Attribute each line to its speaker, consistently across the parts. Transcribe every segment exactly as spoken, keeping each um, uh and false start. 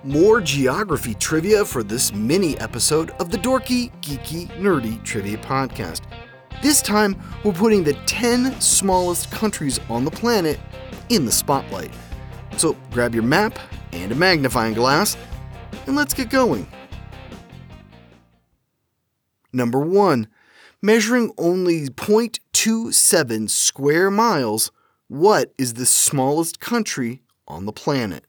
Speaker 1: More geography trivia for this mini episode of the Dorky, Geeky, Nerdy Trivia Podcast. This time, we're putting the ten smallest countries on the planet in the spotlight. So grab your map and a magnifying glass, and let's get going. Number one. Measuring only zero point two seven square miles, what is the smallest country on the planet?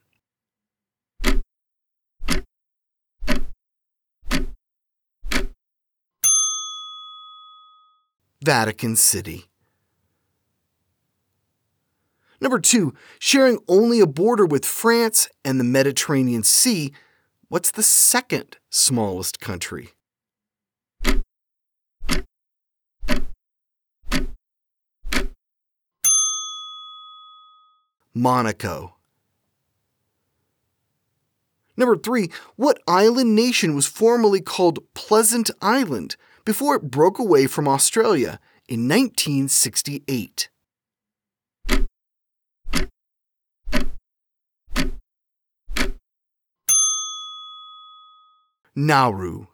Speaker 1: Vatican City. Number two, sharing only a border with France and the Mediterranean Sea, what's the second smallest country? Monaco. Number three, what island nation was formerly called Pleasant Island before it broke away from Australia in nineteen sixty-eight? Nauru.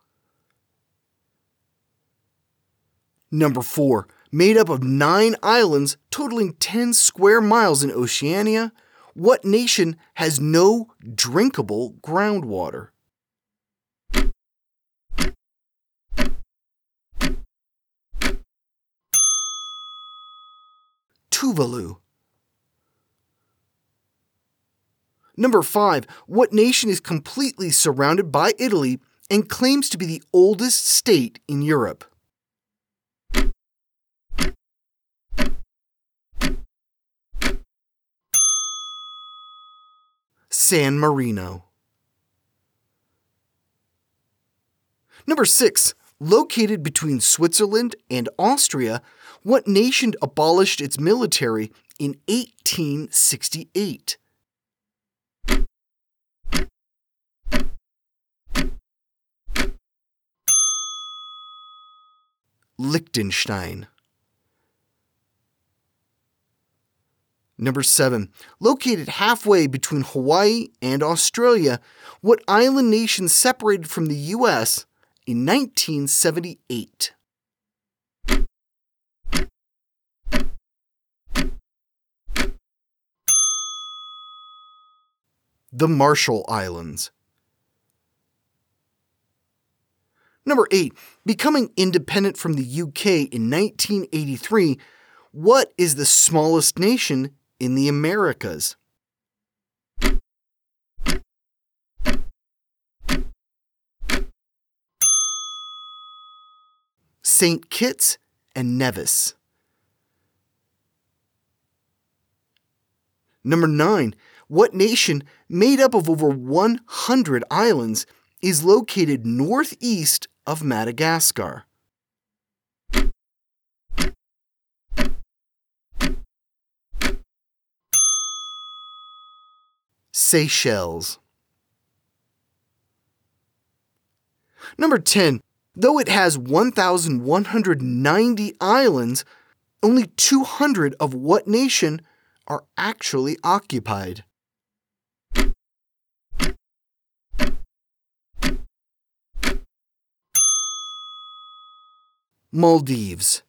Speaker 1: Number four, made up of nine islands totaling ten square miles in Oceania, what nation has no drinkable groundwater? Tuvalu. Number five, what nation is completely surrounded by Italy and claims to be the oldest state in Europe? San Marino. Number six, located between Switzerland and Austria, what nation abolished its military in eighteen sixty-eight? Liechtenstein. Number seven, located halfway between Hawaii and Australia, what island nation separated from the U S in nineteen seventy-eight? The Marshall Islands. Number eight, becoming independent from the U K in nineteen eighty-three, what is the smallest nation in the Americas? Saint Kitts and Nevis. Number nine, what nation made up of over one hundred islands is located northeast of Madagascar? Seychelles. Number ten. Though it has one thousand one hundred ninety islands, only two hundred of what nation are actually occupied? Maldives.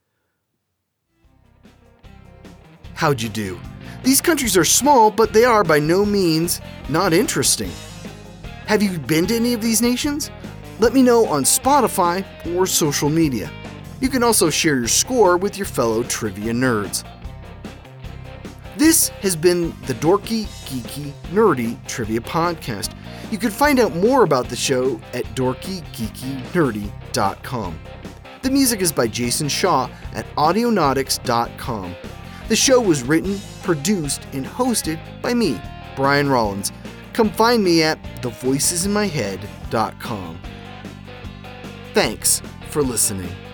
Speaker 1: How'd you do? These countries are small, but they are by no means not interesting. Have you been to any of these nations? Let me know on Spotify or social media. You can also share your score with your fellow trivia nerds. This has been the Dorky, Geeky, Nerdy Trivia Podcast. You can find out more about the show at dorky geeky nerdy dot com. The music is by Jason Shaw at audionautics dot com. The show was written, produced, and hosted by me, Brian Rollins. Come find me at the voices in my head dot com. Thanks for listening.